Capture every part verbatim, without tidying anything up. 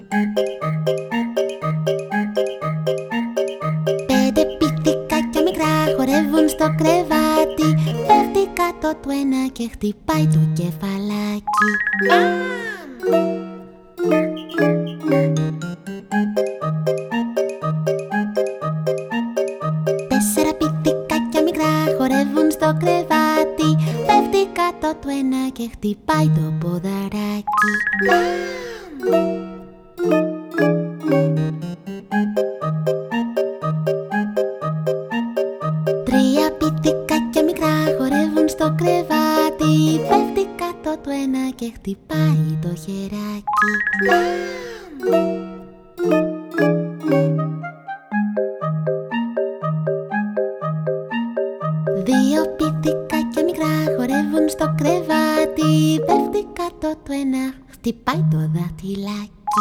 Πέντε πιθηκάκια μικρά χορεύουν στο κρεβάτι. Πέφτει κάτω του ένα και χτυπάει το κεφαλάκι. Τέσσερα πιθηκάκια μικρά χορεύουν στο κρεβάτι. Πέφτει κάτω του ένα και χτυπάει το ποδαράκι. Τρία πιθηκάκια μικρά χορεύουν στο κρεβάτι. Πέφτει κάτω του ένα και χτυπάει το χεράκι. Δύο πιθηκάκια μικρά χορεύουν στο κρεβάτι. Πέφτει κάτω του ένα, χτυπάει το δάχτυλάκι.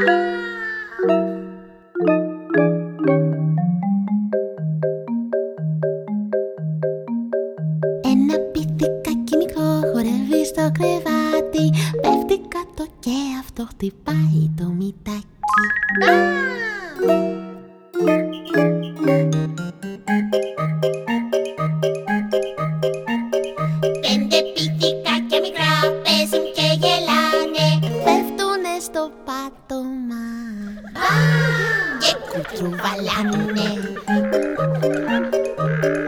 Ένα πιθηκάκι μικρό χορεύει στο κρεβάτι. Πέφτει κάτω και αυτό χτυπάει το μυτάκι. Πέντε πιθηκάκια μικρά παίζουν και γελάνε. Πέφτουνε στο πάτωμα και κουτσουβαλάνε.